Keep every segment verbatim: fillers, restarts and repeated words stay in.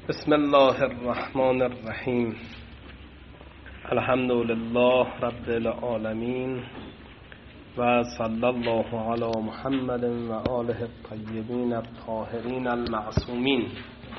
بسم الله الرحمن الرحیم. الحمد لله رب العالمین و صلی الله علی محمد و آله الطیبین الطاهرین المعصومین.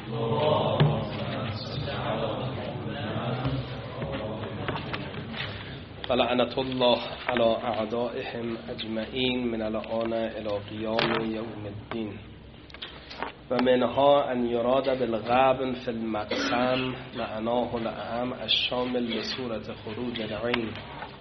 ولعنة الله علی اعدائهم اجمعین من الآن الی قیام یوم الدین. و منها ان یراد بالغبن فی المقسم معناه الاعم الشامل لصورة خروج العین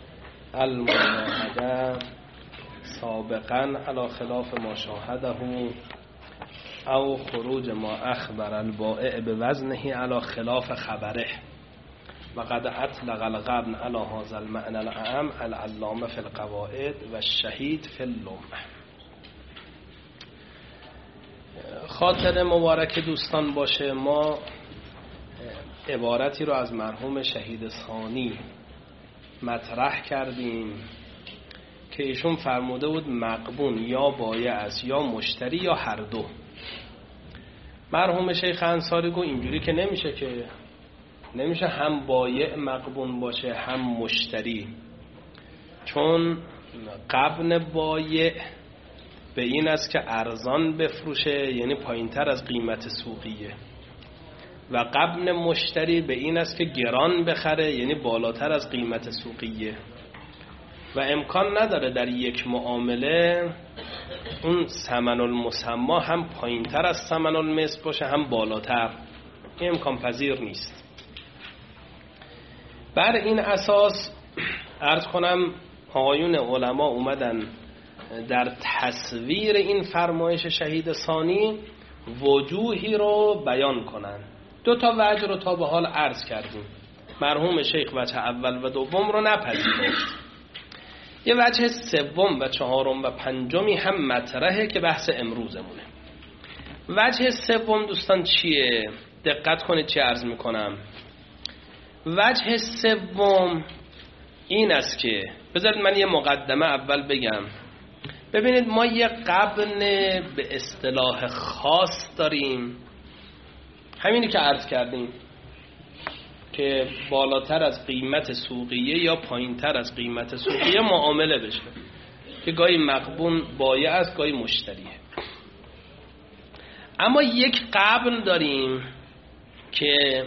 المشاهده سابقا علی خلاف ما شاهده او خروج ما اخبر البائع بوزنه علی خلاف خبره. و قد اطلق الغبن علی هذا المعنى الاعم العلامه فی القواعد و الشهید فی اللمع. خاطر مبارک دوستان باشه، ما عبارتی رو از مرحوم شهید ثانی مطرح کردیم که ایشون فرموده بود مغبون یا بایع است یا مشتری یا هر دو. مرحوم شیخ انصاری گفت اینجوری که نمیشه، که نمیشه هم بایع مغبون باشه هم مشتری، چون غبن بایع به این است که ارزان بفروشه، یعنی پایینتر از قیمت سوقیه، و غبن مشتری به این است که گران بخره، یعنی بالاتر از قیمت سوقیه، و امکان نداره در یک معامله اون ثمن المسما هم پایینتر از ثمن المثل باشه هم بالاتر. این امکان پذیر نیست. بر این اساس عرض کنم آقایون علما اومدن در تصویر این فرمایش شهید ثانی وجوهی رو بیان کنن. دو تا وجه رو تا به حال عرض کردیم. مرحوم شیخ وجه اول و دوم رو نپذیرفت. یه وجه سوم و چهارم و پنجمی هم مطرحه که بحث امروزمونه. وجه سوم دوستان چیه؟ دقت کنید چی عرض میکنم. وجه سوم این است که بذارید من یه مقدمه اول بگم. ببینید ما یه غبن به اصطلاح خاص داریم، همینی که عرض کردیم که بالاتر از قیمت سوقیه یا پایینتر از قیمت سوقیه معامله بشه، که گاهی مغبون بایع است گاهی مشتریه. اما یک غبن داریم که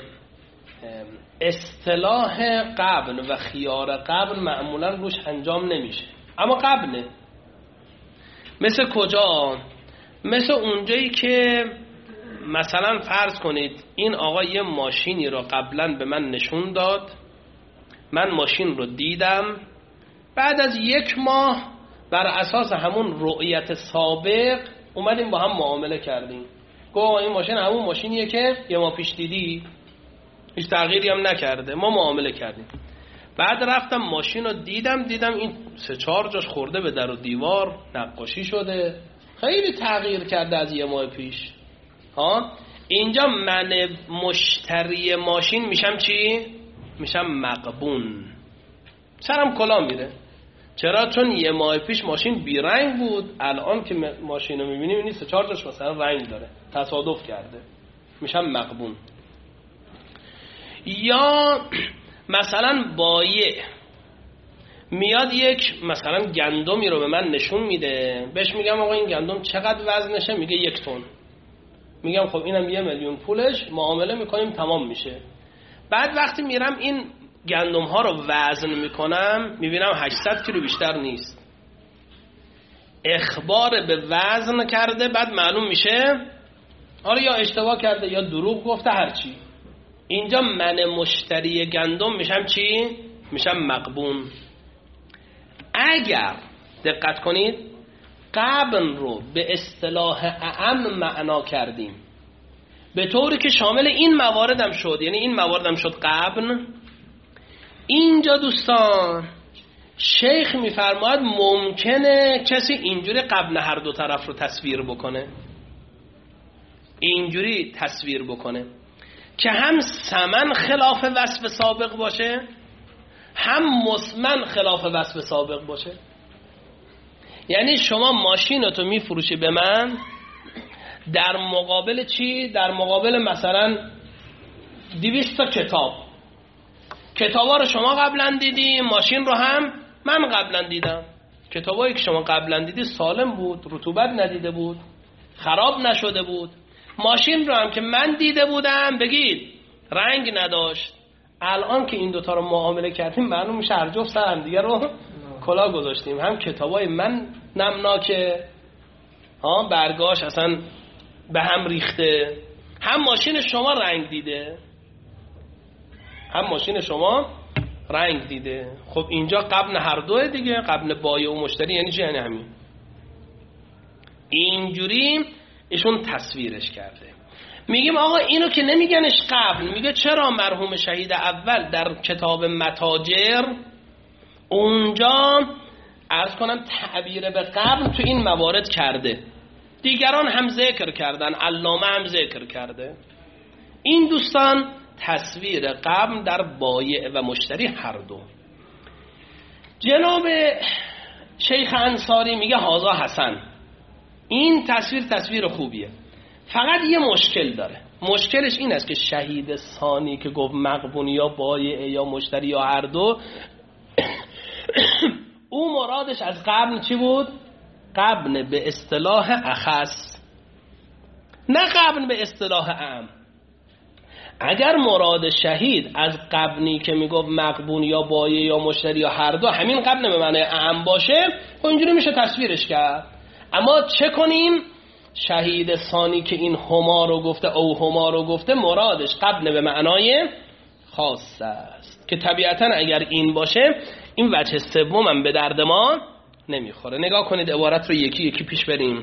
اصطلاح غبن و خیار غبن معمولا روش انجام نمیشه، اما غبنه. مثل کجا؟ مثل اونجایی که مثلا فرض کنید این آقا یه ماشینی رو قبلا به من نشون داد، من ماشین رو دیدم، بعد از یک ماه بر اساس همون رؤیت سابق اومدیم با هم معامله کردیم. گفت این ماشین همون ماشینیه که یه ماه پیش دیدی، هیچ تغییری هم نکرده، ما معامله کردیم. بعد رفتم ماشین رو دیدم دیدم این سه چهار جاش خورده به در و دیوار، نقاشی شده، خیلی تغییر کرده از یه ماه پیش. ها اینجا من مشتری ماشین میشم چی؟ میشم مغبون. سرم کلا میره. چرا؟ چون یه ماه پیش ماشین بی رنگ بود، الان که ماشین رو میبینی میبینی سه چهار جاش مثلا رنگ داره، تصادف کرده، میشم مغبون. یا مثلا بایع میاد یک مثلا گندمی رو به من نشون میده، بهش میگم آقا این گندم چقدر وزنشه؟ میگه یک تن. میگم خب اینم یه میلیون پولش، معامله میکنیم تمام میشه. بعد وقتی میرم این گندم ها رو وزن میکنم میبینم هشتصد کیلو بیشتر نیست. اخبار به وزن کرده، بعد معلوم میشه آره یا اشتباه کرده یا دروغ گفته، هرچی. اینجا من مشتری گندم میشم چی؟ میشم مغبون. اگر دقت کنید غبن رو به اصطلاح اعم معنا کردیم به طوری که شامل این مواردم شد، یعنی این مواردم شد غبن، اینجا دوستان شیخ میفرماید ممکنه کسی اینجوری غبن هر دو طرف رو تصویر بکنه، اینجوری تصویر بکنه که هم ثمن خلاف وصف سابق باشه هم مثمن خلاف وصف سابق باشه. یعنی شما ماشینتو میفروشی به من، در مقابل چی؟ در مقابل مثلا دویست تا کتاب. کتابا رو شما قبلا دیدی، ماشین رو هم من قبلا دیدم. کتابایی که شما قبلا دیدی سالم بود، رطوبت ندیده بود، خراب نشده بود. ماشین رو هم که من دیده بودم بگید رنگ نداشت. الان که این دوتا رو معامله کردیم معلوم میشه هر جفت سر هم دیگه رو کلا گذاشتیم. هم کتابای من نمناکه، ها برگاش اصلا به هم ریخته، هم ماشین شما رنگ دیده، هم ماشین شما رنگ دیده. خب اینجا قبل هر دوه دیگه، قبل بایع و مشتری یعنی چی؟ یعنی همین. اینجوری ایشون تصویرش کرده. میگیم آقا اینو که نمیگنش قبل، میگه چرا مرحوم شهید اول در کتاب متاجر اونجا عرض کنم تعبیر به قبل تو این موارد کرده، دیگران هم ذکر کردن، علامه هم ذکر کرده. این دوستان تصویر قبل در بایع و مشتری هر دو. جناب شیخ انصاری میگه هازا حسن، این تصویر تصویر خوبیه، فقط یه مشکل داره. مشکلش این است که شهید ثانی که گفت مغبون یا بایع یا مشتری یا هر دو او مرادش از قبل چی بود؟ قبل به اصطلاح اخص، نه قبل به اصطلاح عام. اگر مراد شهید از قبلی که میگفت مغبون یا بایع یا مشتری یا هر دو همین قبل به معنی عام باشه، خب اینجوری میشه تصویرش کرد. اما چه کنیم؟ شهید ثانی که این هما رو گفته او هما رو گفته مرادش قبل به معنای خاص است که طبیعتا اگر این باشه این وجه سوم هم به درد ما نمیخوره. نگاه کنید عبارت رو یکی یکی پیش بریم.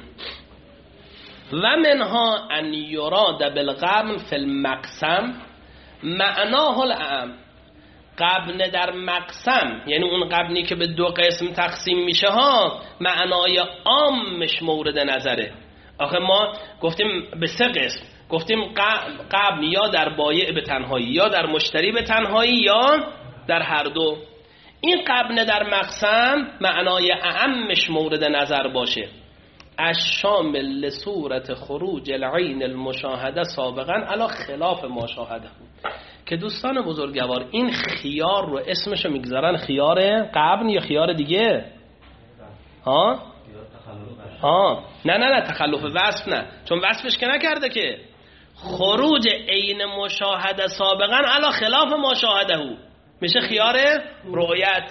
و منها ان یراد بالقبن فی المقسم معناه العام. قبن در مقسم یعنی اون قبنی که به دو قسم تقسیم میشه ها، معنای عامش مورد نظره. آخه ما گفتیم به سه قسم، گفتیم قبن یا در بایع به تنهایی یا در مشتری به تنهایی یا در هر دو. این قبن در مقسم معنای اعمش مورد نظر باشه، الشامل لصورت خروج العین المشاهده سابقا علی خلاف ما شاهده. که دوستان بزرگوار این خیار رو اسمشو میگذارن خیار قبن یا خیار دیگه؟ ها؟ ها نه نه نه تخلف وصف نه، چون وصفش که نکرده که. خروج عین مشاهده سابقا علی خلاف ما شاهده میشه خیار رؤیت.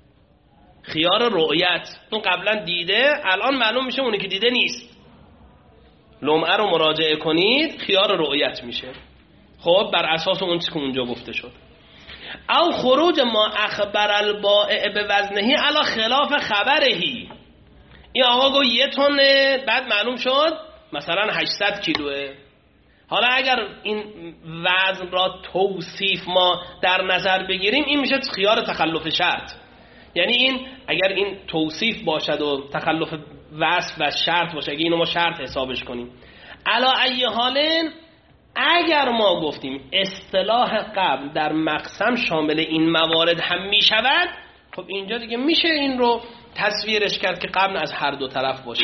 خیار رؤیت اون قبلا دیده، الان معلوم میشه اونی که دیده نیست. لمعه رو مراجعه کنید خیار رؤیت میشه. خب بر اساس اون چیزی که اونجا گفته شد. او خروج ما اخبر البائع به وزنهی علی خلاف خبرهی. این آقا گو یه تونه، بعد معلوم شد مثلا هشتصد کیلوه. حالا اگر این وزن را توصیف ما در نظر بگیریم این میشه خیار تخلف شرط. یعنی این اگر این توصیف باشد و تخلف وصف و شرط باشه، اگه اینو ما شرط حسابش کنیم. علا ای حالن اگر ما گفتیم اصطلاح قبل در مقسم شامل این موارد هم میشود، خب اینجا دیگه میشه این رو تصویرش کرد که قبل از هر دو طرف باشه.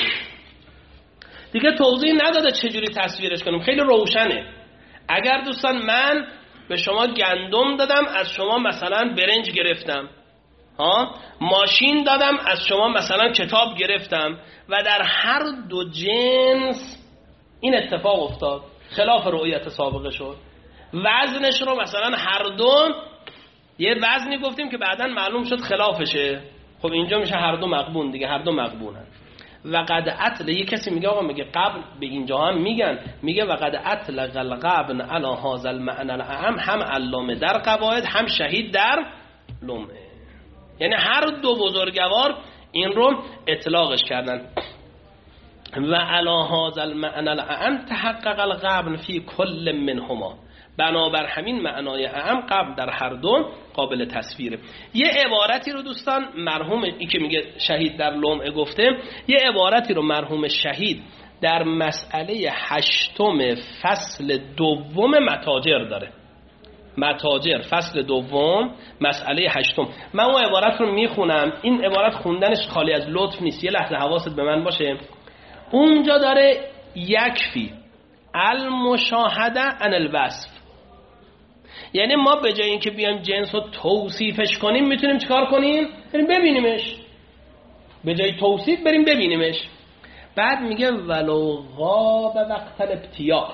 دیگه توضیح نداده چجوری تصویرش کنیم، خیلی روشنه. اگر دوستان من به شما گندم دادم، از شما مثلا برنج گرفتم، ها ماشین دادم، از شما مثلا کتاب گرفتم و در هر دو جنس این اتفاق افتاد، خلاف رؤیت سابقه شد. وزنش رو مثلا هر دو یه وزنی گفتیم که بعداً معلوم شد خلافشه، خب اینجا میشه هر دو مقبون دیگه، هر دو مقبونن. و قد اطلق، یه کسی میگه آقا میگه قبل به اینجا هم میگن، میگه و قد اطلق القبن علی هذا المعنى الاعم، هم علامه در قواعد هم شهید در لمعه. یعنی هر دو بزرگوار این رو اطلاقش کردن. و علی هذا المعنى الاعم تحقق القبن فی کل منهما، بنابر همین معنای اعم قبل در هر دو قابل تصویره. یه عبارتی رو دوستان مرحوم این که میگه شهید در لمعه گفته، یه عبارتی رو مرحوم شهید در مسئله هشتم فصل دوم متاجر داره. متاجر فصل دوم مسئله هشتم. من اون عبارت رو میخونم، این عبارت خوندنش خالی از لطف نیست، یه لحظه حواست به من باشه. اونجا داره یکفی المشاهده عن الوصف، یعنی ما به جای اینکه بیایم جنس رو توصیفش کنیم میتونیم چیکار کنیم؟ بریم ببینیمش. به جای توصیف بریم ببینیمش. بعد میگه ولو غاب وقت الابتیاء،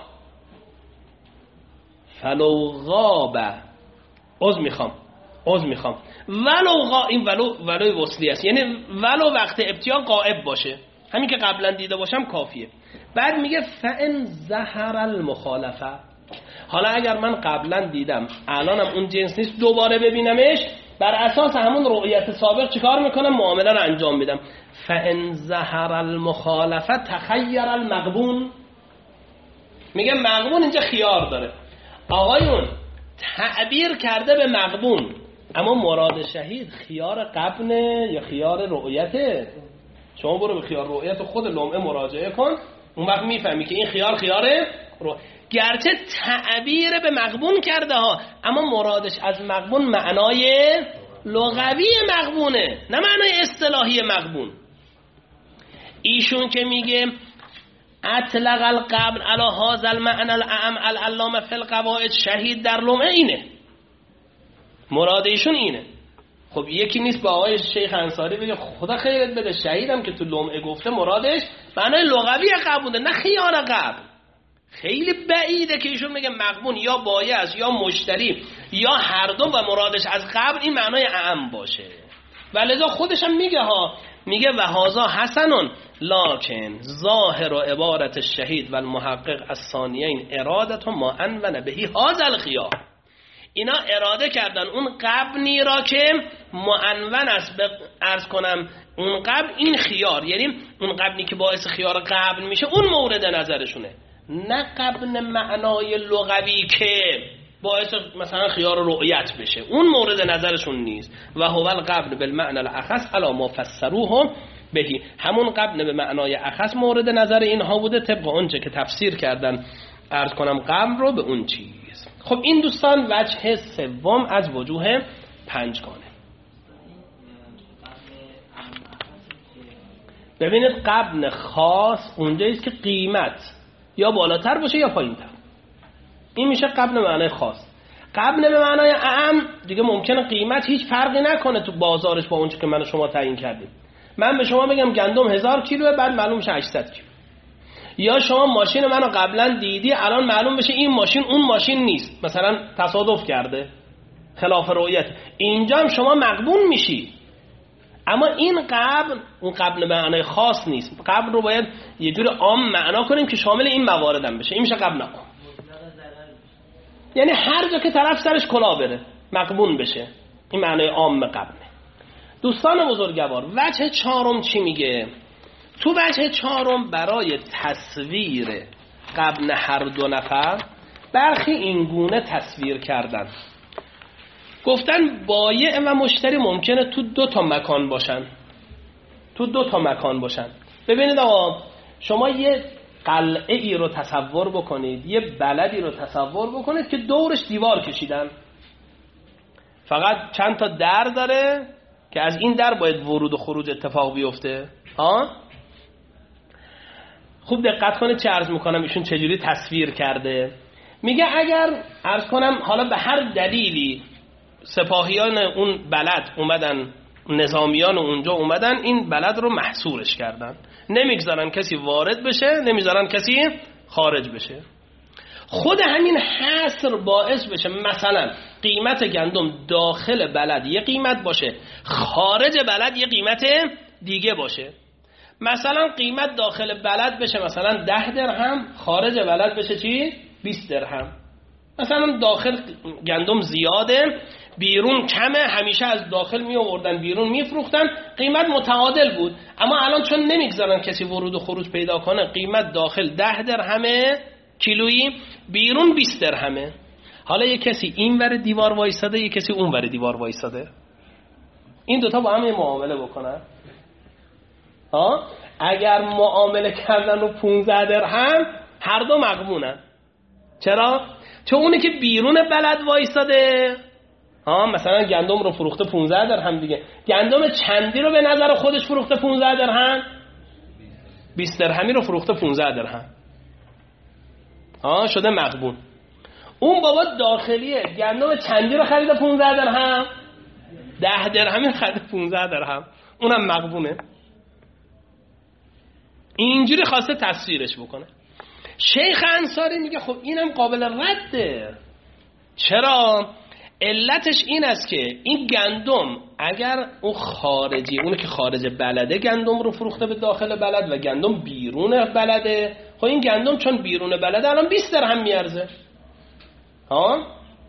فلو غاب عذر میخوام عذر میخوام ولو غا، این ولو ولوی وصلی است، یعنی ولو وقت ابتیا غائب باشه، همین که قبلا دیده باشم کافیه. بعد میگه فان ظهر المخالفه، حالا اگر من قبلا دیدم الانم اون جنس نیست دوباره ببینمش، بر اساس همون رؤیت سابق چیکار میکنم؟ معامله رو انجام میدم. فان ظهر المخالفه تخیر المغبون، میگه مغبون اینجا خیار داره. آقایون تعبیر کرده به مغبون، اما مراد شهید خیار قبنه یا خیار رؤیته؟ شما برو به خیار رؤیت خود لمعه مراجعه کن، اون وقت میفهمی که این خیار خیاره رو. گرچه تعبیر به مغبون کرده ها، اما مرادش از مغبون معنای لغوی مغبونه، نه معنای اصطلاحی مغبون. ایشون که میگه اطلق القبل علی هذا المعنى الاعم العلامه فی القواعد، شهید در لمعه اینه، مراد ایشون اینه. خب یکی نیست با آقای شیخ انصاری بگه خدا خیرت بده، شهیدم که تو لمعه گفته مرادش معنای لغوی قبوله نه خیار قبل. خیلی بعیده که ایشون میگه مغبون یا بایع یا مشتری یا هر دو و مرادش از قبل این معنای اعم باشه. ولذا خودش هم میگه ها، میگه و هذا حسن لکن ظاهر و عبارت الشهید و المحقق الثانیین ارادت ما انون بهی هذا الخیار، اینا اراده کردن اون قبنی را که معنون است، عرض کنم اون قبل این خیار، یعنی اون قبنی که باعث خیار قبل میشه اون مورد نظرشونه، نه قبن معنای لغوی که باعث مثلا خیار رؤیت بشه، اون مورد نظرشون نیست. و هو القبن بالمعنى الاخص علی ما فسروه بهی، همون قبن به معنای اخص مورد نظر اینها بوده طبق اونچه که تفسیر کردن، عرض کنم قبن رو به اون چیز. خب این دوستان وجه سوم از وجوه پنجگانه. ببینید قبن خاص اونجاییست که قیمت یا بالاتر باشه یا پایینتر، این میشه قبن معنای خاص. قبن به معنای اعم دیگه ممکنه قیمت هیچ فرقی نکنه تو بازارش با اونچه که من و شما تعیین کردیم. من به شما بگم گندم هزار کیلوه، بعد معلوم میشه هشتصد کیلو. یا شما ماشین منو قبلا دیدی، الان معلوم بشه این ماشین اون ماشین نیست، مثلا تصادف کرده، خلاف رؤیت. اینجا هم شما مغبون میشی. اما این قبل اون قبل معنای خاص نیست. قبل رو باید یه جور عام معنا کنیم که شامل این موارد هم بشه. این میشه قبل عام، یعنی هر جا که طرف سرش کلا بره مغبون بشه. این معنای عام قبله. دوستان بزرگوار وجه چهارم چی میگه؟ تو وجه چهارم برای تصویر قبل هر دو نفر برخی این گونه تصویر کردن. گفتن بایع و مشتری ممکنه تو دو تا مکان باشن، تو دو تا مکان باشن. ببینید آقا شما یه قلعه ای رو تصور بکنید، یه بلدی رو تصور بکنید که دورش دیوار کشیدن، فقط چند تا در داره که از این در باید ورود و خروج اتفاق بیفته. ها خوب دقت کنید چه عرض میکنم ایشون چجوری تصویر کرده. میگه اگر عرض کنم حالا به هر دلیلی سپاهیان اون بلد اومدن، نظامیان اونجا اومدن این بلد رو محصورش کردن، نمیگذارن کسی وارد بشه، نمیذارن کسی خارج بشه. خود همین حصر باعث بشه مثلا قیمت گندم داخل بلد یه قیمت باشه، خارج بلد یه قیمت دیگه باشه. مثلا قیمت داخل بلد بشه مثلا ده درهم، خارج بلد بشه چی؟ بیست درهم. مثلا داخل گندم زیاده، بیرون کمه، همیشه از داخل می آوردن بیرون می فروختن، قیمت متعادل بود. اما الان چون نمیگذارن کسی ورود و خروج پیدا کنه، قیمت داخل ده درهمه کیلویی، بیرون بیست درهمه. حالا یک کسی این ور دیوار وایساده، یک کسی اون ور دیوار وایساده، این دوتا با هم معامله بکنن. ها اگر معامله کردن رو پونزده درهم، هر دو مغبونن. چرا؟ چون اونی که بیرون بلد وایساده ها مثلا گندم رو فروخته پونزده درهم دیگه، گندم چندی رو به نظر خودش فروخته پونزده درهم، بیست درهمی رو فروخته پونزده درهم، ها شده مغبون. اون بابا داخلیه گندم چندی رو خریده پونزده درهم، ده درهمی خریده پونزده درهم، اونم مغبونه. اینجوری خواسته تصویرش بکنه. شیخ انصاری میگه خب اینم قابل رده. چرا؟ علتش این است که این گندم اگر اون خارجی، اون که خارج بلده گندم رو فروخته به داخل بلد و گندم بیرون بلده، خب این گندم چون بیرون بلده الان بیست درهم میارزه. ها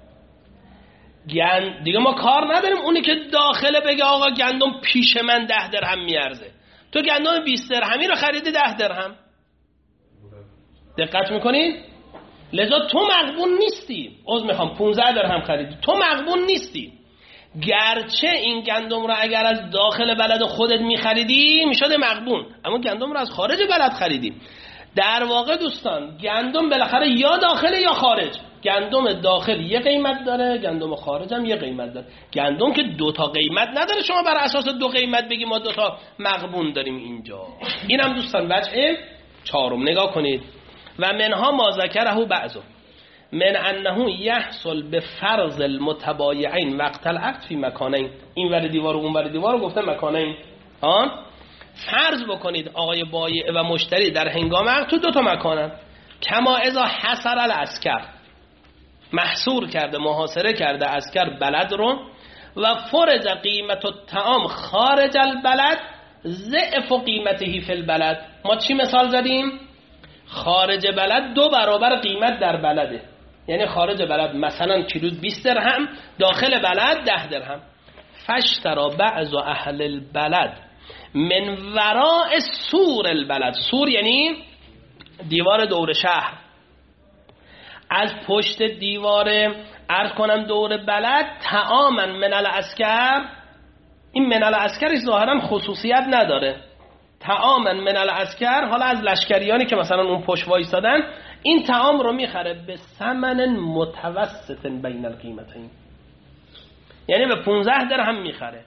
گند دیگه ما کار نداریم اونی که داخله بگه آقا گندم پیش من ده درهم میارزه، تو گندم بیست درهمی رو خریدی ده درهم. دقت میکنید؟ لذا تو مغبون نیستی. عذر میخوام پونزده درهم خریدی، تو مغبون نیستی. گرچه این گندم رو اگر از داخل بلد خودت میخریدی میشده مغبون، اما گندم رو از خارج بلد خریدی. در واقع دوستان گندم بالاخره یا داخل یا خارج. گندم داخل یه قیمت داره، گندم خارج هم یه قیمت داره. گندم که دو تا قیمت نداره شما بر اساس دو قیمت بگی ما دو تا مغبون داریم اینجا. اینم دوستان وجه چهارم. نگاه کنید. و منها ما ذکره بعضو من انه یحصل به فرض المتبایعین وقت العقد فی مکانین. این ور دیوار و اون ور دیوار رو گفته مکانین. ها فرض بکنید آقای بایع و مشتری در هنگام عقد تو دو تا مکانن. کما اذا حصر العسکر، محصور کرده محاصره کرده عسکر بلد رو، و فرض قیمت الطعام خارج البلد ضعف قیمته فی البلد. ما چی مثال زدیم؟ خارج بلد دو برابر قیمت در بلده، یعنی خارج بلد مثلا کیلو بیست درهم، داخل بلد ده درهم. فاشترى بعض اهل البلد من وراء سور البلد. سور یعنی دیوار دور شهر. از پشت دیوار عرض کنم دور بلد طعاما من العسکر. این من العسکرش ظاهرا خصوصیت نداره. طعاما من العسکر، حالا از لشکریانی که مثلا اون پشت وایسادن، این طعام رو میخره به ثمن متوسط بین القیمتین، یعنی به پونزده درهم میخره.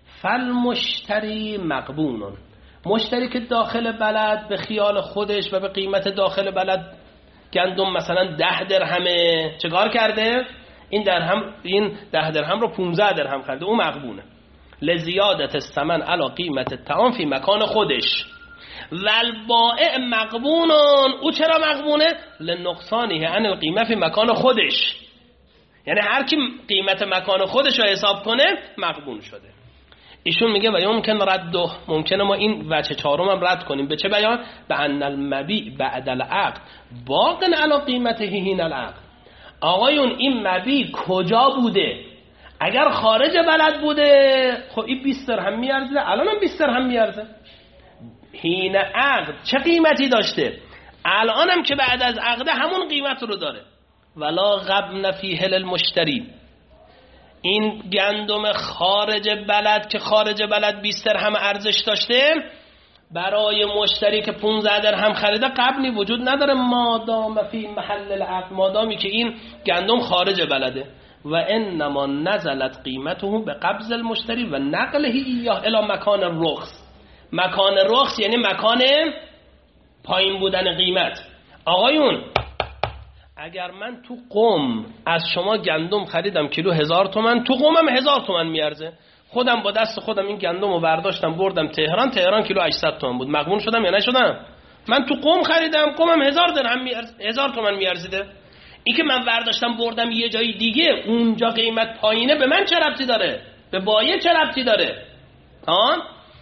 فالمشتری مغبون، مشتری که داخل بلد به خیال خودش و به قیمت داخل بلد گندم مثلا ده درهمه، چه کار کرده؟ این درهم این ده درهم رو پونزده درهم خریده، اون مغبونه. لزیادت الثمن علی قیمت الطعام فی مکان خودش. والبائع مغبونون، او چرا مغبونه؟ لنقصانه عن القیمه فی مکان خودش، یعنی هر کی قیمت مکان خودش رو حساب کنه مغبون شده. ایشون میگه و یمکن رده، ممکنه ما این وجه چهارم هم رد کنیم. به چه بیان؟ به ان المبیع بعد العقد باق علی قیمته حین العقد. آقایون این مبیع کجا بوده؟ اگر خارج بلد بوده خب این بیست درهم میارزه، الان هم بیست درهم میارزه. حین عقد چه قیمتی داشته؟ الان هم که بعد از عقد همون قیمت رو داره. ولا غبن فیه للمشتری، این گندم خارج بلد که خارج بلد بیست درهم ارزش داشته، برای مشتری که پونزده درهم خریده قبلی وجود نداره مادام فی محل العقد، مادامی که این گندم خارج بلده. و انما نزلت قیمته به قبض المشتری و نقله ایاه الی مکان الرخص. مکان رخص یعنی مکان پایین بودن قیمت. آقایون اگر من تو قم از شما گندم خریدم کیلو هزار تومن، تو قمم هزار تومن میارزه، خودم با دست خودم این گندم رو برداشتم بردم تهران، تهران کیلو هشتصد تومن بود، مغبون شدم یا نشدم؟ من تو قم خریدم، قمم هزار درهم میارزه، هزار تومن میارزیده. این که من برداشتم بردم یه جای دیگه اونجا قیمت پایینه، به من چه ربطی داره؟ به بایع چه ربطی داره؟ ها؟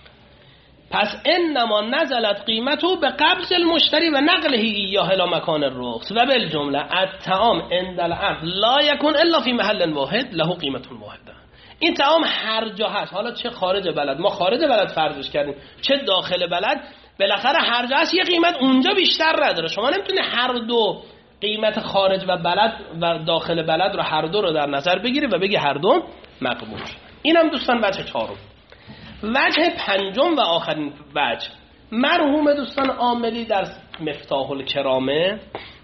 پس انما نزلت قیمته به قبض المشتری و نقله ایاه الی مکان الرخص و بالجمله الطعام عند العقد لا یکون الا فی محل واحد له قیمت واحده. این طعام هر جا هست، حالا چه خارج بلد، ما خارج بلد فرضش کردیم، چه داخل بلد، بالاخره هر جا هست یه قیمت اونجا بیشتر نداره. شما نمیتونی هر دو قیمت خارج و بلد و داخل بلد رو هر دو رو در نظر بگیری و بگی هر دو مقبول شد. اینم دوستان وجه چهارم. وجه پنجم و آخرین وجه، مرحوم دوستان عاملی در مفتاح الکرامه،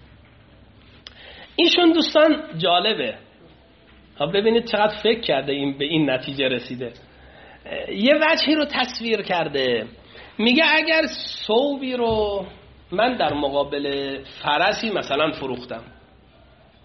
ایشون دوستان جالبه، ببینید چقدر فکر کرده این به این نتیجه رسیده. یه وجهی رو تصویر کرده، میگه اگر ثوبی رو من در مقابل فرسی مثلا فروختم،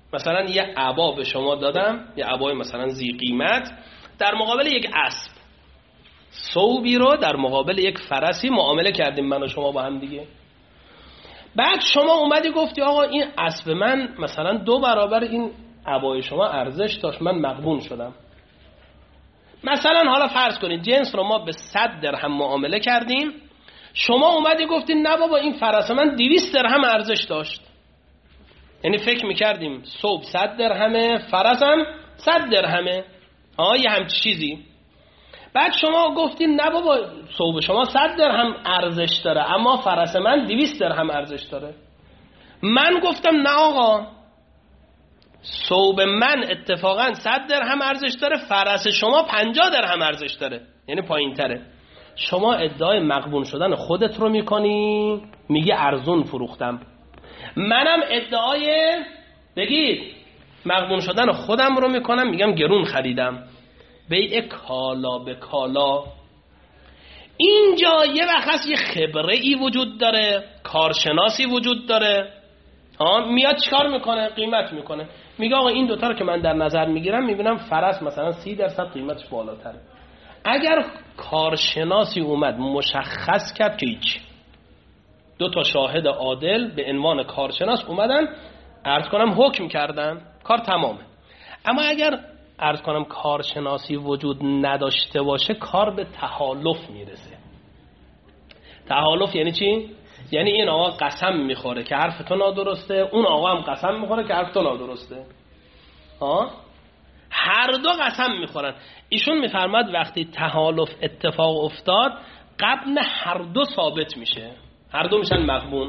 مثلا یه عبا به شما دادم، یه عبای مثلا ذی قیمت، در مقابل یک اسب، ثوبی رو در مقابل یک فرسی معامله کردیم من و شما با هم دیگه. بعد شما اومدی گفتی آقا این اسب من مثلا دو برابر این عبای شما ارزش داشت، من مغبون شدم. مثلا حالا فرض کنید جنس رو ما به صد درهم معامله کردیم، شما اومدی گفتی نه بابا این فرس من دویست درهم ارزش داشت. یعنی فکر میکردیم ثوب صد درهمه، فرسم صد درهمه، ها یه همچی چیزی. بعد شما گفتین نه بابا ثوب شما صد درهم ارزش داره اما فرس من دویست درهم ارزش داره. من گفتم نه آقا، ثوب من اتفاقا صد درهم ارزش داره، فرس شما پنجاه درهم ارزش داره، یعنی پایین تره. شما ادعای مغبون شدن خودت رو میکنی، میگه ارزون فروختم. منم ادعای بگید مغبون شدن خودم رو میکنم، میگم گرون خریدم. بیع کالا به کالا. اینجا یه وقت یه خبره ای وجود داره، کارشناسی وجود داره، ها میاد چیکار میکنه؟ قیمت میکنه. میگه آقا این دوتا رو که من در نظر میگیرم میبینم فرس مثلا سی درصد قیمتش بالاتره. اگر کارشناسی اومد مشخص کرد که هیچ، دو تا شاهد عادل به عنوان کارشناس اومدن عرض کنم حکم کردن، کار تمامه. اما اگر عرض کنم کارشناسی وجود نداشته باشه، کار به تحالف میرسه. تحالف یعنی چی؟ یعنی این آقا قسم میخوره که حرف تو نادرسته، اون آقا هم قسم میخوره که حرف تو نادرسته. ها؟ هر دو قسم میخورن. ایشون میفرماد وقتی تحالف اتفاق افتاد غبن هر دو ثابت میشه، هر دو میشن مغبون.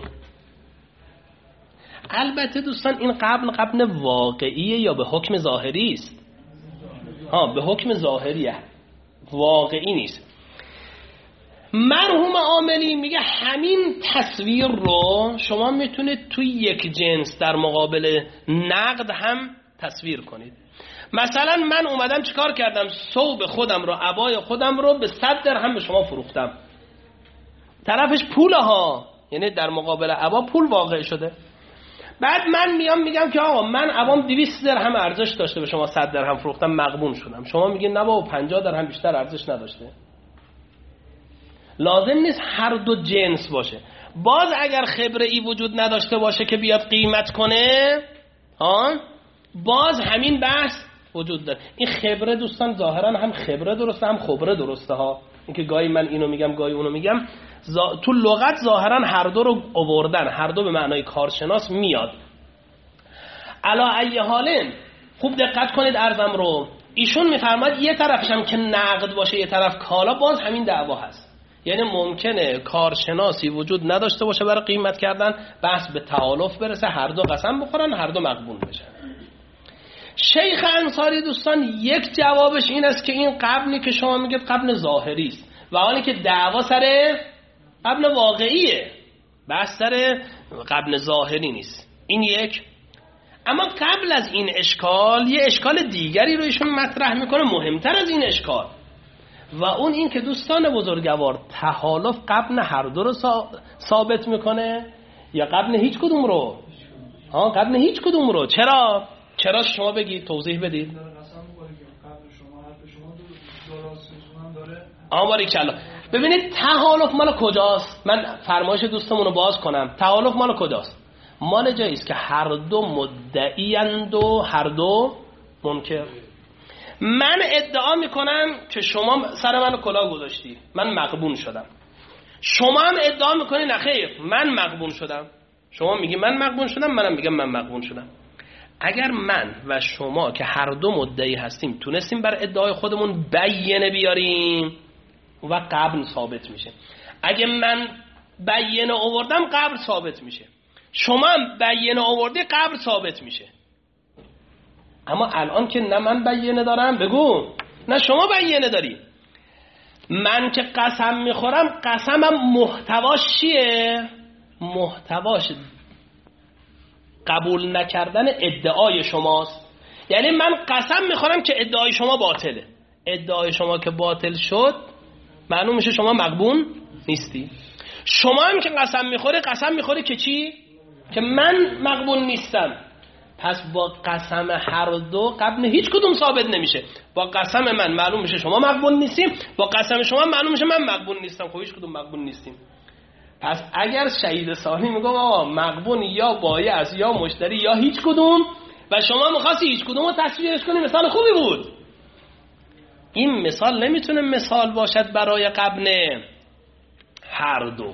البته دوستان این غبن غبن واقعیه یا به حکم ظاهری است؟ ها به حکم ظاهریه، واقعی نیست. مرحوم عاملی میگه همین تصویر رو شما میتونید توی یک جنس در مقابل نقد هم تصویر کنید. مثلا من اومدم چیکار کردم؟ ثوب خودم رو، عبای خودم رو به صد درهم به شما فروختم. طرفش پوله ها، یعنی در مقابل عبا پول واقع شده. بعد من میام میگم که آقا من عبام دویست درهم ارزش داشته، به شما صد درهم فروختم، مغبون شدم. شما میگین نه بابا پنجاه درهم بیشتر ارزش نداشته. لازم نیست هر دو جنس باشه. باز اگر خبره ای وجود نداشته باشه که بیاد قیمت کنه، ها باز همین بحث وجود داره. این خبره دوستان ظاهرا هم خبره درسته هم خبره درسته ها. اینکه گاهی من اینو میگم گاهی اونو میگم، زا... تو لغت ظاهرا هر دو رو آوردن، هر دو به معنای کارشناس میاد. علا ای حالن خوب دقت کنید عرضم رو. ایشون میفرماد یه طرفش هم که نقد باشه یه طرف کالا، باز همین دعوا هست. یعنی ممکنه کارشناسی وجود نداشته باشه برای قیمت کردن، بحث به تحالف برسه، هر دو قسم بخورن، هر دو مغبون بشن. شیخ انصاری دوستان یک جوابش این است که این غبنی که شما میگید غبن ظاهری است، و حالی که دعوا سر غبن واقعیه، بحث سر غبن ظاهری نیست. این یک. اما قبل از این اشکال یه اشکال دیگری رو ایشون مطرح میکنه مهمتر از این اشکال، و اون این که دوستان بزرگوار تحالف غبن هر دو رو ثابت میکنه یا غبن هیچ کدوم رو؟ ها غبن هیچ کدوم رو. چرا؟ چرا شما بگید، توضیح بدید. آماری کلا. ببینید تحالف مال کجاست؟ من فرمایش دوستمون رو باز کنم. تحالف مال کجاست؟ مال جایی است که هر دو مدعیند و هر دو منکر. من ادعا میکنم که شما سر منو کلاه گذاشتی، من مغبون شدم. شما هم ادعا میکنی نه خیر من مغبون شدم. شما میگی من مغبون شدم، منم میگم من مغبون شدم. اگر من و شما که هر دو مدعی هستیم تونستیم بر ادعای خودمون بیانه بیاریم و قبل ثابت میشه. اگه من بیانه آوردم قبل ثابت میشه، شما هم بیانه آوردی قبل ثابت میشه. اما الان که نه من بیانه دارم بگو، نه شما بیانه داری. من که قسم میخورم، قسمم محتواش چیه؟ محتواش قبول نکردن ادعای شماست. یعنی من قسم میخورم که ادعای شما باطله. ادعای شما که باطل شد معلوم میشه شما مغبون نیستی. شما هم که قسم میخوری، قسم میخوری که چی؟ که من مغبون نیستم. پس با قسم هر دو قبل هیچ کدوم ثابت نمیشه. با قسم من معلوم میشه شما مقبول نیستیم، با قسم شما معلوم میشه من مقبول نیستم. خب هیچ کدوم مقبول نیستیم. پس اگر شهید ثانی میگم آقا مقبول یا بایع یا مشتری یا هیچ کدوم و شما می‌خواستی هیچ کدوم رو تصویرش کنی، مثال خوبی بود. این مثال نمیتونه مثال باشد برای قبل هر دو.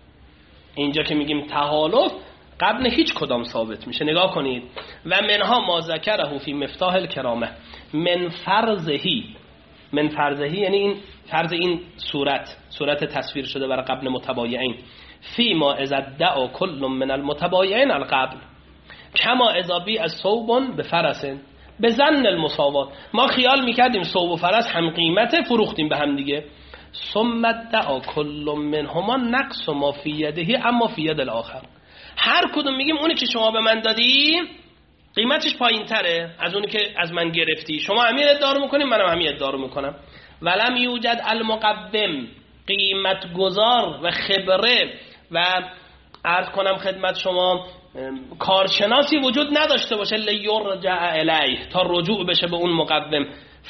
اینجا که میگیم تحالف قبل هیچ کدام ثابت میشه. نگاه کنید و منها ما ذکره فی مفتاح الکرامه من فرضهی. من فرضهی یعنی این فرض این صورت صورت تصویر شده برای قبل متبایعین. فی ما اذا دعا کل من المتبایعین القبل کما اذا بی از ثوب به فرسن به ظن المساوات. ما خیال میکردیم ثوب و فرس هم قیمته، فروختیم به هم دیگه. ثم دعا کل منهما نقص ما فی یده اما فی ید الاخر. هر کدوم میگیم اونی که شما به من دادی قیمتش پایین تره از اونی که از من گرفتی. شما همین ادعا رو میکنیم، منم همین ادعا رو میکنم. ولم یوجد المقدم قیمت گذار و خبره و عرض کنم خدمت شما کارشناسی وجود نداشته باشه لیرجع الیه تا رجوع بشه به اون مقدم.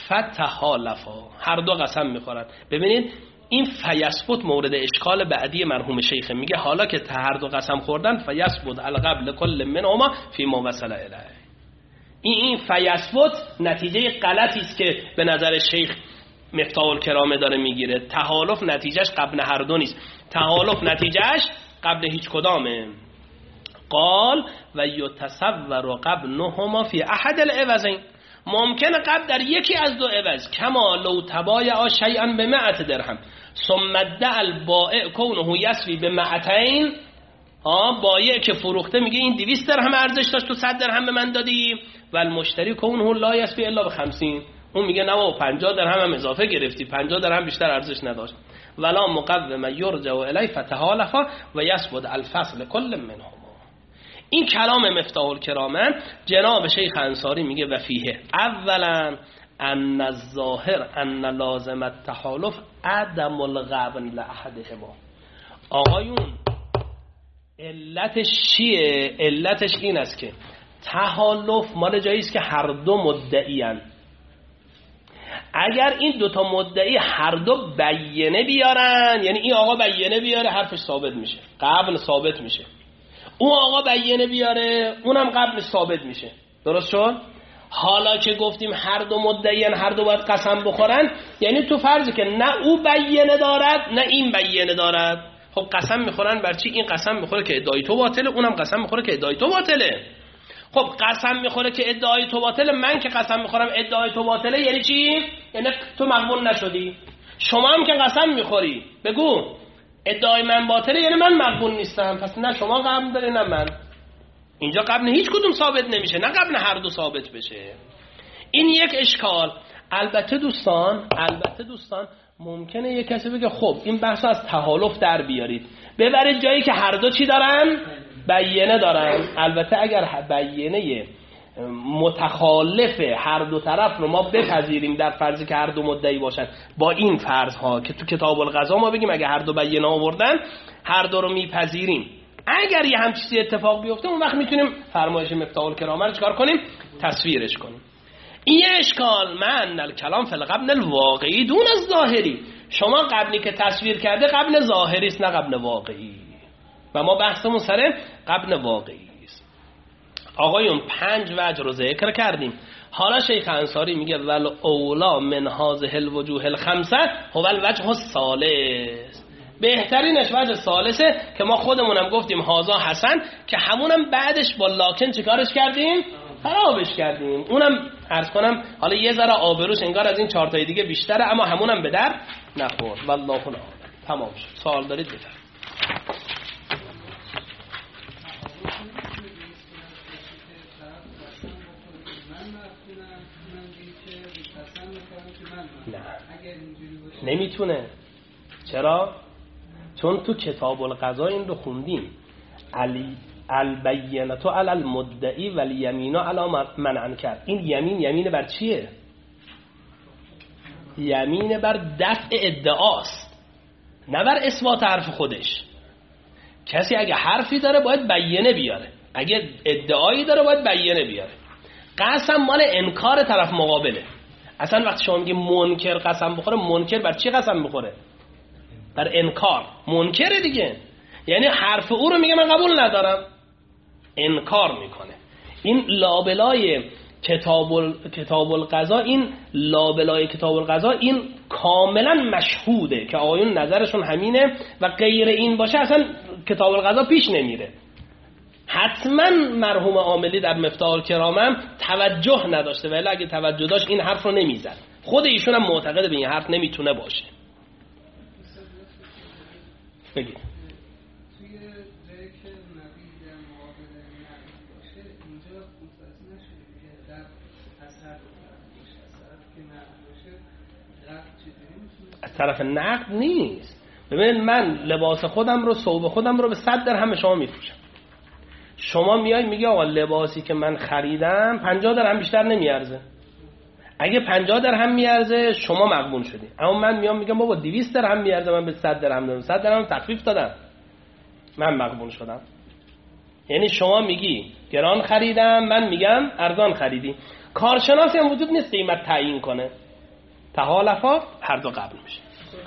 فتحالفا هر دو قسم میخورن. ببینید این فیثبت مورد اشکال بعدی مرحوم شیخ. میگه حالا که هر دو قسم خوردن فیثبت القبل کل منهما فی ما وصل الیه. این این فیثبت نتیجه غلطی است که به نظر شیخ مفتاح الکرامه داره میگیره. تحالف نتیجهش قبل هر دو نیست، تحالف نتیجهش قبل هیچ کدامه. قال و یتصور قبل نهما فی احد العوضین. ممکنه قبل در یکی از دو عوض کما لو تبایع شیئا به مئة درهم ثم ادعى البائع کونه یسوی به مئتین. ها بایع که فروخته میگه این دویست درهم ارزش داشت تو صد درهم به من دادی و المشتری کونه لا یسوی الا به خمسین. اون میگه نه و پنجاه درهم هم اضافه گرفتی، پنجاه درهم بیشتر ارزش نداشت. ولا مقوم یرجع الی فتحالفا و یثبت الفصل کل منهما. این کلام مفتاح الکرامه جناب شیخ انصاری میگه و فیه اولا ان الظاهر ان لازم التحالف عدم الغبن لاحدهما. آقایون علتش چیه؟ علتش این است که تحالف مال جایی است که هر دو مدعیان. اگر این دوتا مدعی هر دو بیینه بیارن، یعنی این آقا بیینه بیاره حرفش ثابت میشه، قبل ثابت میشه. اون آقا بیینه بیاره اونم قبل ثابت میشه. درست شد؟ حالا که گفتیم هر دو مدعیان هر دو باید قسم بخورن، یعنی تو فرضی که نه او بیینه دارد نه این بیینه دارد. خب قسم میخورن بر چی؟ این قسم میخوره که ادعای تو باطله، اونم قسم میخوره که ادعای تو باطله. خب قسم میخوره که ادعای تو باطله، من که قسم میخورم ادعای تو باطله، یعنی چی؟ یعنی تو مقبول نشدی. شما هم که قسم میخوری بگو ادعای من باطله، یعنی من مقبول نیستم. پس نه شما قبول داری نه من. اینجا قبل هیچ کدوم ثابت نمیشه، نه قبل هر دو ثابت بشه. این یک اشکال. البته دوستان البته دوستان ممکنه یک کسی بگه خب این بحث از تحالف در بیارید ببرید جایی که هر دو چی دارن؟ بیینه دارن. البته اگر بیینه متخالف هر دو طرف رو ما بپذیریم در فرضی که هر دو مدعی باشن، با این فرض ها که تو کتاب القضا ما بگیم اگر هر دو بیینه آوردن هر دو رو میپذیریم، اگر یه همچین چیزی اتفاق بیفته اون وقت میتونیم فرمایش مفتاح الکرامه رو چکار کنیم؟ تصویرش کنیم. این یه اشکال. من الکلام فی القبل الواقعی دون از ظاهری. شما قبلی که تصویر کرده قبل ظاهری است نه قبل واقعی، و ما بحثمون سر قبل واقعی است. آقایون پنج وجه رو ذکر کردیم. حالا شیخ انصاری میگه ول اولا من هذه الوجوه الخمسه هو الوجه الثالث. بهترینش وجه ثالثه که ما خودمونم گفتیم هازا حسن، که همونم بعدش با لاکن چیکارش کردیم؟ خرابش کردیم. اونم عرض کنم حالا یه ذره آبروش انگار از این چهار تای دیگه بیشتره، اما همونم به در نخورد. والله اعلم. تمام شد. سوال دارید بفرمایید. نه نمیتونه. چرا؟ چون تو کتاب القضا این رو خوندیم. علی البینه علی المدعی والیمین علی من انکر. این یمین یمین بر چیه؟ یمین بر دفع ادعاست، نه بر اثبات حرف خودش. کسی اگه حرفی داره باید بیینه بیاره. اگه ادعایی داره باید بیانه بیاره. قسم مال انکار طرف مقابله. اصلا وقتی شما میگی منکر قسم بخوره، منکر بر چی قسم بخوره؟ بر انکار. منکره دیگه، یعنی حرف او رو میگه من قبول ندارم، انکار میکنه. این لابلای کتاب ال... کتاب القضا، این لابلای کتاب القضا این کاملا مشهوده که آقایون نظرشون همینه و غیر این باشه اصلا کتاب القضا پیش نمیره. حتما مرحوم عاملی در مفتاح الکرامم توجه نداشته، ولی اگه توجه داشت این حرف رو نمیزد. خود ایشون هم معتقد به این حرف نمیتونه باشه. بگید. از طرف نقد نیست. ببینید من لباس خودم رو، ثوب خودم رو به صد درهم به شما میفروشم. شما میای میگی آقا لباسی که من خریدم پنجاه درهم بیشتر نمیارزه. اگه پنجاه درهم میارزه شما مغبون شدی. اما من میام میگم بابا دویست درهم میارزه، من به صد درهم دادم، صد درهم تخفیف دادم، من مغبون شدم. یعنی شما میگی گران خریدم، من میگم ارزان خریدی. کارشناسی هم وجود نیست قیمت تعیین کنه. تحالفات هر دو قبول میشه.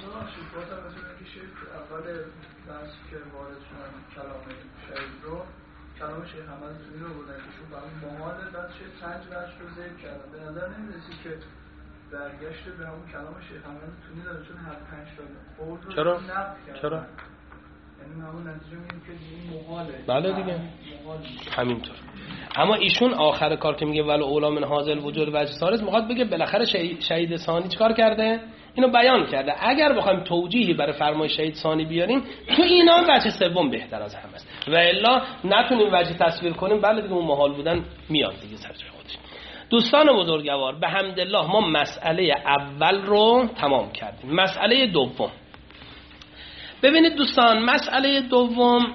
کلام شیخ احمد تونی رو بودن که شون برای محاله بعد شیخ پنج ورش رو ذکر کردن. به نظر نمیرسی که برگشت به همون کلام شیخ احمد تونی داره، چون هر پنج تا قول رو چرا؟ نقد کردن. چرا؟ یعنی همون نتیجه میگیم که این محاله. بله دیگه همینطور. اما ایشون آخر کار که میگه ولو اولا من حاضر وجود وجه ثالث، میخواد بگه بالاخره شهید ثانی چیکار کرده؟ اینو بیان کرده. اگر بخوایم توجیهی برای فرمای شهید ثانی بیاریم، تو اینا وجه سوم بهتر از همه است و الا نتونیم وجه تصویر کنیم، بله دیگه اون محال بودن میاد دیگه سر جای خودش. دوستان بزرگوار، به حمدالله ما مسئله اول رو تمام کردیم. مسئله دوم، ببینید دوستان، مسئله دوم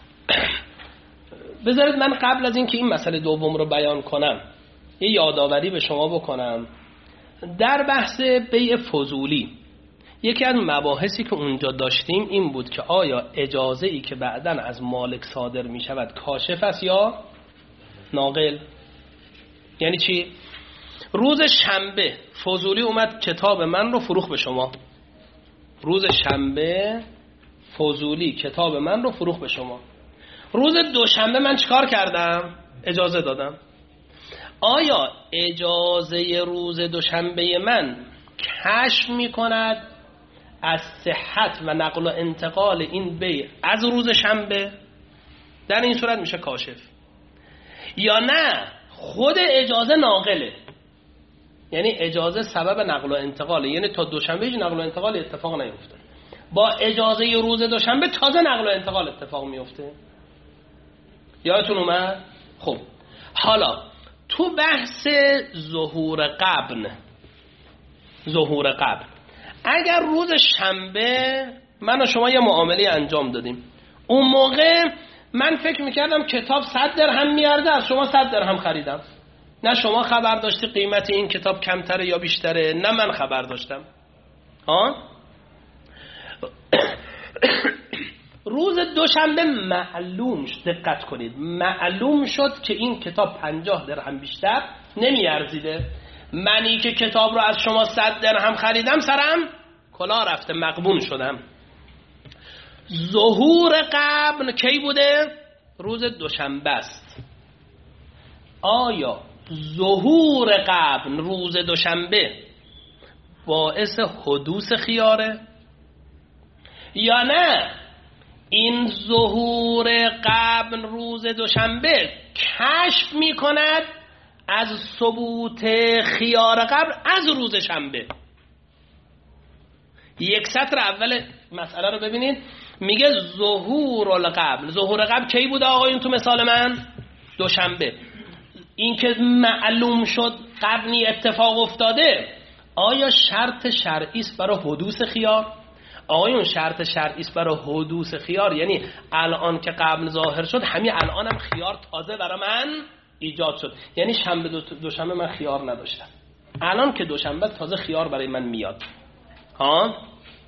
بذارید من قبل از این که این مسئله دوم رو بیان کنم یه یادآوری به شما بکنم. در بحث بیع فضولی یکی از مباحثی که اونجا داشتیم این بود که آیا اجازه ای که بعداً از مالک صادر می شود کاشف است یا ناقل. یعنی چی؟ روز شنبه فضولی اومد کتاب من رو فروخت به شما. روز شنبه فضولی کتاب من رو فروخت به شما. روز دوشنبه من چیکار کردم؟ اجازه دادم. آیا اجازه روز دوشنبه من کشف می کند از صحت و نقل و انتقال این بیع از روز شنبه؟ در این صورت میشه کاشف. یا نه خود اجازه ناقله، یعنی اجازه سبب نقل و انتقاله، یعنی تا دوشنبه هیچ نقل و انتقال اتفاق نیفته، با اجازه روز دوشنبه تازه نقل و انتقال اتفاق میفته. یادتون اومد؟ خب حالا تو بحث ظهور قبل، ظهور قبل اگر روز شنبه من و شما یه معامله انجام دادیم، اون موقع من فکر میکردم کتاب صد درهم میارزه، از شما صد درهم خریدم، نه شما خبر داشتی قیمت این کتاب کمتره یا بیشتره، نه من خبر داشتم. ها روز دوشنبه معلوم شد، دقت کنید، معلوم شد که این کتاب پنجاه درهم بیشتر نمیارزیده. منی که کتاب رو از شما صد درهم خریدم سرم کلا رفته، مغبون شدم. ظهور قبل کی بوده؟ روز دوشنبه است. آیا ظهور قبل روز دوشنبه باعث حدوث خیاره یا نه این ظهور قبل روز دوشنبه کشف می کند از ثبوت خیار قبل از روز شنبه؟ یک سطر اول مسئله رو ببینید، میگه ظهور القبل. ظهور قبل کی بوده آقایون تو مثال من؟ دوشنبه. این که معلوم شد قبلی اتفاق افتاده، آیا شرط شرعی است برای حدوث خیار؟ آقایون شرط شرعی است برای حدوث خیار، یعنی الان که قبل ظاهر شد همین الان هم خیار تازه برای من ایجاد شد. یعنی شنبه دوشنبه من خیار نداشتم، الان که دوشنبه تازه خیار برای من میاد. ها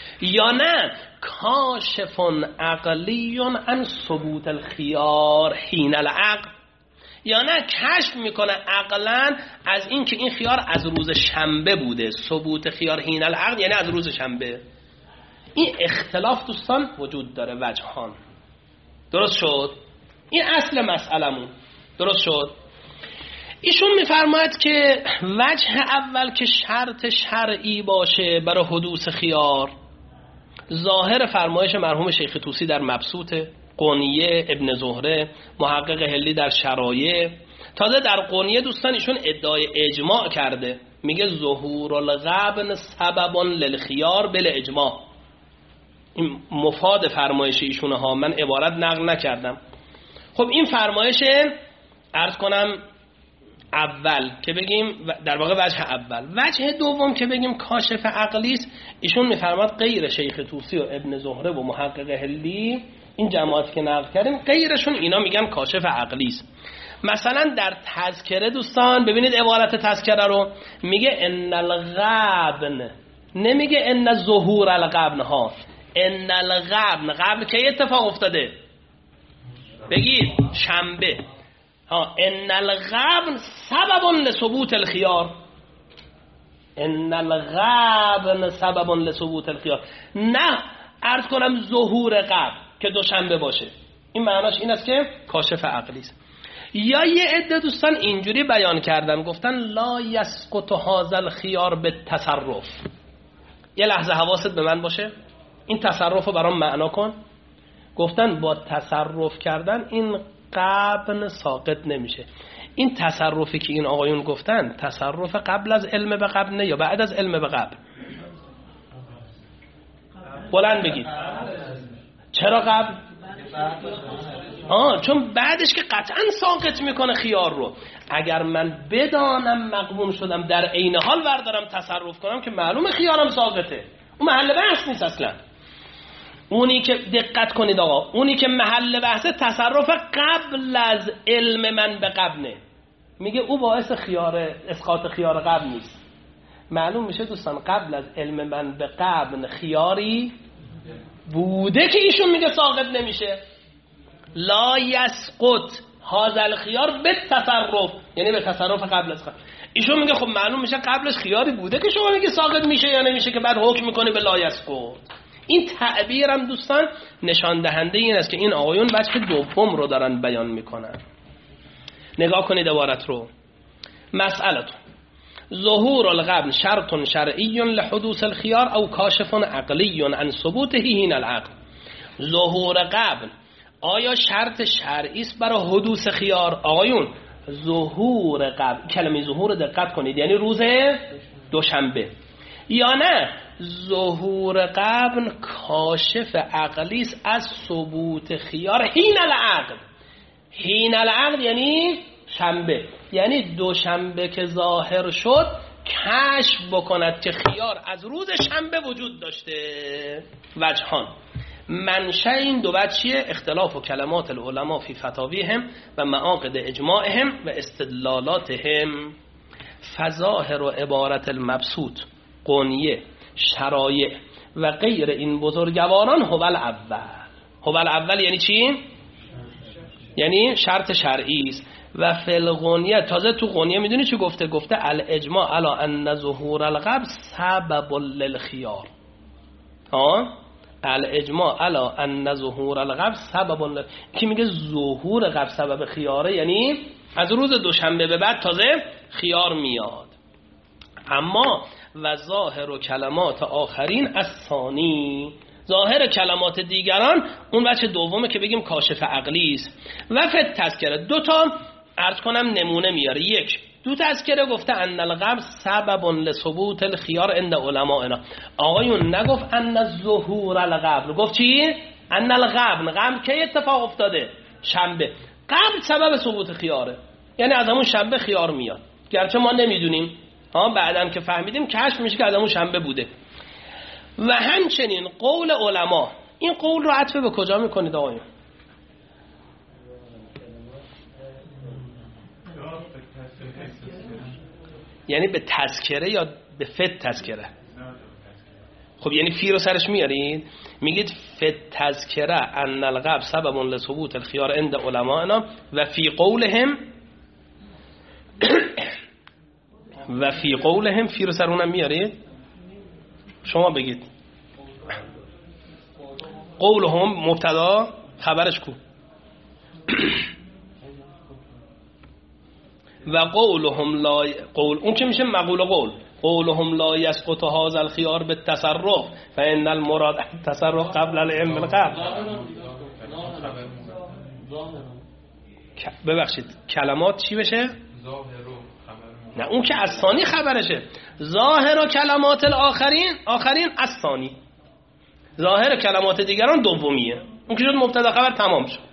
یا نه کاشف عقلی عن ثبوت الخیار حین العقد، یا نه کشف میکنه عقلا از این که این خیار از روز شنبه بوده. ثبوت خیار حین العقد یعنی از روز شنبه. این اختلاف دوستان وجود داره وجهان. درست شد؟ این اصل مسئلمون. درست شد؟ ایشون میفرماید که وجه اول که شرط شرعی باشه برای حدوث خیار، ظاهر فرمایش مرحوم شیخ طوسی در مبسوط، قونیه، ابن زهره، محقق هلی در شرایع. تازه در قونیه دوستان ایشون ادعای اجماع کرده، میگه ظهور الغبن سبب للخیار بالاجماع. این مفاد فرمایش ایشونه ها، من عبارت نقل نکردم. خب این فرمایش عرض کنم اول که بگیم در واقع وجه اول. وجه دوم که بگیم کاشف عقلی است، ایشون میفرماد غیر شیخ طوسی و ابن زهره و محقق هلی، این جماعتی که نقل کردیم غیرشون اینا میگن کاشف عقلی است. مثلا در تذکره دوستان ببینید عبارت تذکره رو، میگه ان الغبن، نمیگه ان ظهور الغبن ها، ان الغبن. قبل که اتفاق افتاده؟ بگید شنبه. ها ان الغبن سبب لثبوت الخيار، ان الغبن سبب لثبوت الخيار. نه عرض کنم ظهور قبل که دوشنبه باشه. این معناش این است که کاشف عقلی است. یا یه عده دوستان اینجوری بیان کردن، گفتن لا یسقط هذا الخيار بالتصرف. یه لحظه حواست به من باشه، این تصرف رو برام معنا کن. گفتن با تصرف کردن این قبل ساقط نمیشه. این تصرفی که این آقایون گفتن تصرف قبل از علم به قبل نه یا بعد از علم به قبل؟ بلند بگید. چرا قبل؟ آه چون بعدش که قطعا ساقط میکنه خیار رو. اگر من بدانم مقبول شدم در عین حال بردارم تصرف کنم که معلومه خیارم ساقطه، اون محل بحث نیست اصلا. اونی که دقت کنید آقا، اونی که محل بحث تصرف قبل از علم من به قبله، میگه او باعث خیار اسقاط خیار قبل نیست. معلوم میشه دوستان قبل از علم من به قبل خیاری بوده که ایشون میگه ساقط نمیشه. لا یسقط هذا الخيار به تصرف، یعنی به تصرف قبل از قبل. ایشون میگه خب معلوم میشه قبلش خیاری بوده که شما میگه ساقط میشه یا نمیشه که بعد حکم میکنه به لا یسقط. این تعبیرم دوستان نشان دهنده این است که این آقایون وجه دوم رو دارن بیان میکنن. نگاه کنید عبارت رو. مسئله ظهور الغبن شرط شرعی لحدوث الخيار او کاشف عقلی عن ثبوته حین العقد. ظهور قبل آیا شرط شرعی است برای حدوث خیار؟ آقایون ظهور قبل، کلمه ظهور دقت کنید یعنی روز دوشنبه. یا نه ظهور قبل کاشف عقلی است از ثبوت خیار حین العقد. حین العقد یعنی شنبه، یعنی دوشنبه که ظاهر شد کشف بکند که خیار از روز شنبه وجود داشته. وجهان منشأ این دو وجه چیه؟ اختلاف و کلمات العلماء فی فتاویهم و معاقد اجماعهم و استدلالاتهم. فظاهر و عبارت المبسوط، قونیه، شرایع و غیر این بزرگواران هو الاول. هو الاول یعنی چی؟ یعنی شرط شرعی است. و فی القونیه، تازه تو قونیه میدونی چی گفته؟ گفته الاجماع علی ان ظهور الغبن سبب للخيار. ها الاجماع علی ان ظهور الغبن سبب لل... کی میگه ظهور غبن سبب خیاره، یعنی از روز دوشنبه به بعد تازه خیار میاد. اما و ظاهر و کلمات آخرین از ثانی، ظاهر کلمات دیگران اون بچه دومه که بگیم کاشف عقلی است. و فت تذکره دو تا عرض کنم نمونه میاره. یک دو تذکره گفته ان الغبن سبب لثبوت الخيار عند علمائنا. آقایون نگفت ان ظهور الغبن، گفت چی؟ ان الغبن. غبن که اتفاق افتاده؟ شنبه. قبل سبب ثبوت خیاره، یعنی از همون شنبه خیار میاد، گرچه ما نمیدونیم، ها بعداً که فهمیدیم کشف میشه که از همون شنبه بوده. و همچنین قول علما، این قول رو عطف به کجا میکنید آقایون؟ یعنی به تذکره یا به فت تذکره؟ خب یعنی فی رو سرش میارید، میگید فی تذکره ان القبل سبب لثبوت الخیار عند علمائنا و فی قولهم و فی قولهم فی رو سر اونم میارید. شما بگید قولهم مبتدا خبرش کو و قولهم لا قول اون چه میشه مقول قول قولهم لا يسقط هذا الخيار بالتصرف فان المراد التصرف قبل العلم بالقبل. ببخشید کلمات چی بشه؟ نه اون که از ثانی خبرشه. ظاهر و کلمات الاخرین آخرین از ثانی، ظاهر کلمات دیگران دومیه. اون که شد مبتدا خبر تمام شد.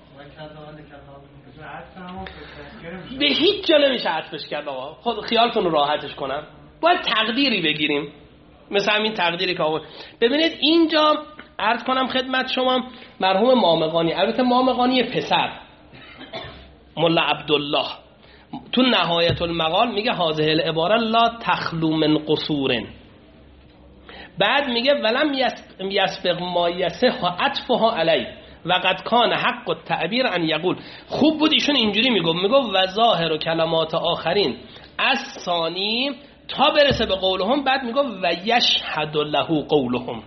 به هیچ جا نمیشه عطفش کرد آقا. خود خیالتون رو راحتش کنم. باید تقدیری بگیریم مثل همین تقدیری که آقا ببینید اینجا عرض کنم خدمت شما مرحوم مامقانی، البته مامقانی پسر ملا عبدالله تو نهایت المقال میگه هذه العباره لا تخلو من قصور، بعد میگه ولم یسبق ما یصح عطفها علی و قد کان حق التعبیر ان یقول. خوب بود ایشون اینجوری میگه میگه و ظاهر و کلمات آخرین از ثانی تا برسه به قولهم، بعد میگه و یشهد له قولهم.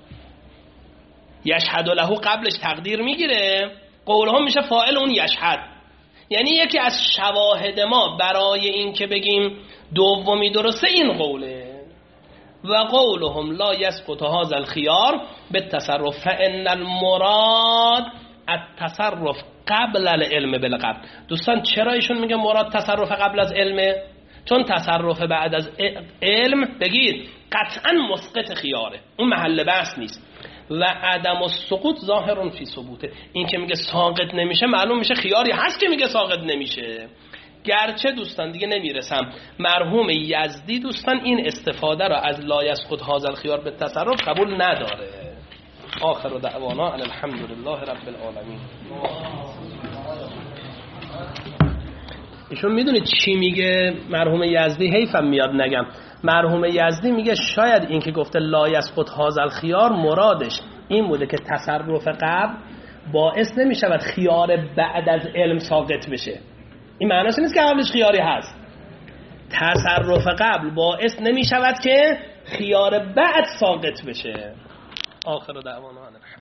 یشهد له قبلش تقدیر میگیره، قولهم میشه فاعل اون یشهد، یعنی یکی از شواهد ما برای این که بگیم دومی درسته این قوله. و قولهم لا یسقط هذا الخيار بالتصرف فان المراد التصرف قبل العلم بالقبل. دوستان چرا ایشون میگه مراد تصرف قبل از علمه؟ چون تصرف بعد از علم بگید قطعا مسقط خیاره، اون محل بحث نیست. و عدم السقوط ظاهر فی ثبوته، این که میگه ساقط نمیشه معلوم میشه خیاری هست که میگه ساقط نمیشه. گرچه دوستان دیگه نمیرسم، مرحوم یزدی دوستان این استفاده را از لا یسقط هذا الخیار به تصرف قبول نداره. آخر دعوانا ان الحمد لله رب العالمین. ایشون میدونید چی میگه مرحوم یزدی؟ حیفم میاد نگم. مرحوم یزدی میگه شاید این که گفته لا یسقط هذا الخیار مرادش این بوده که تصرف قبل باعث نمیشود خیار بعد از علم ساقط بشه. این معنیش نیست که قبلش خیاری هست. تصرف قبل باعث نمیشود که خیار بعد ساقط بشه. آخر دعوانا